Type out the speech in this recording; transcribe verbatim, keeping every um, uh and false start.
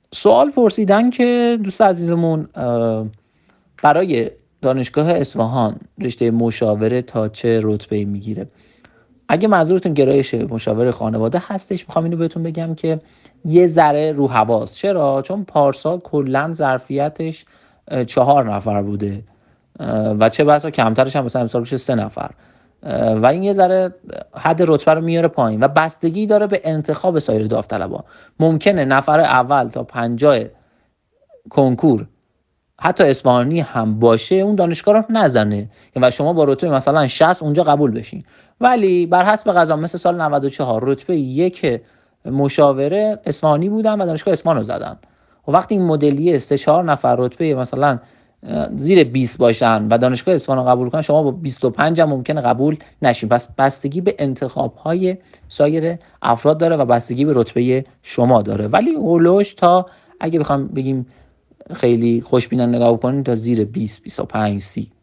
سوال پرسیدن که دوست عزیزمون برای دانشگاه اصفهان رشته مشاوره تا چه رتبه‌ای میگیره. اگه منظورتون گرایش مشاور خانواده هستش، میخوام اینو بهتون بگم که یه ذره رو حواس. چرا؟ چون پارسال کلا ظرفیتش چهار نفر بوده و چه بسا کمترش هم مثلا امسال بشه سه نفر و این یه ذره حد رتبه رو میاره پایین و بستگی داره به انتخاب سایر داوطلبان. ممکنه نفر اول تا پنجاه کنکور حتی اصفهانی هم باشه اون دانشگاه رو نزنه و شما با رتبه مثلا شصت اونجا قبول بشین، ولی بر حسب قضا مثل سال نود و چهار رتبه یک مشاوره اصفهانی بودن و دانشگاه اصفهان رو زدن. و وقتی این مدلیه سه چهار نفر رتبه مثلا زیر بیست باشن و دانشگاه اصفهان رو قبول کنن، شما با بیست و پنج هم ممکنه قبول نشین. پس بستگی به انتخاب‌های سایر افراد داره و بستگی به رتبه شما داره، ولی اولوش تا اگه بخوام بگیم خیلی خوشبینانه نگاه کنین تا زیر بیست، بیست و پنج، سی.